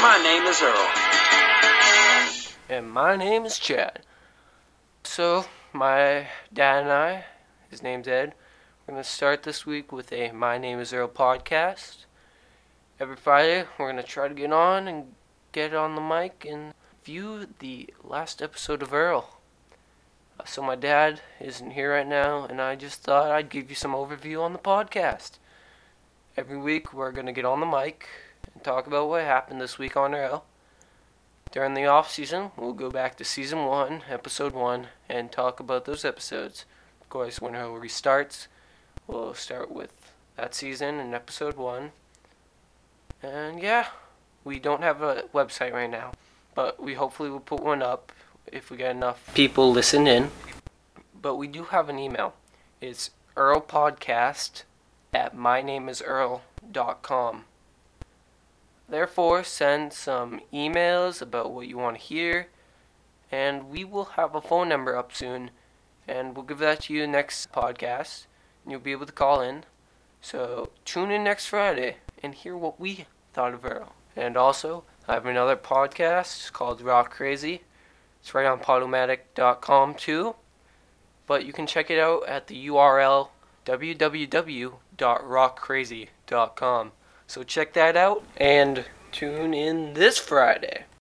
My name is Earl. And my name is Chad. So, my dad and I, his name's Ed, we're going to start this week with a My Name is Earl podcast. Every Friday, we're going to try to get on and get on the mic and view the last episode of Earl. So, my dad isn't here right now, and I just thought I'd give you some overview on the podcast. Every week, we're going to get on the mic and talk about what happened this week on Earl. During the off season, we'll go back to season 1, episode 1, and talk about those episodes. Of course, when Earl restarts, we'll start with that season and episode 1. And yeah, we don't have a website right now, but we hopefully will put one up if we get enough people listen in. But we do have an email. It's earlpodcast@mynameesearl.com. Therefore, send some emails about what you want to hear, and we will have a phone number up soon, and we'll give that to you next podcast, and you'll be able to call in. So tune in next Friday and hear what we thought of Earl. And also, I have another podcast called Rock Crazy. It's right on Podomatic.com too, but you can check it out at the URL www.rockcrazy.com. So check that out and tune in this Friday.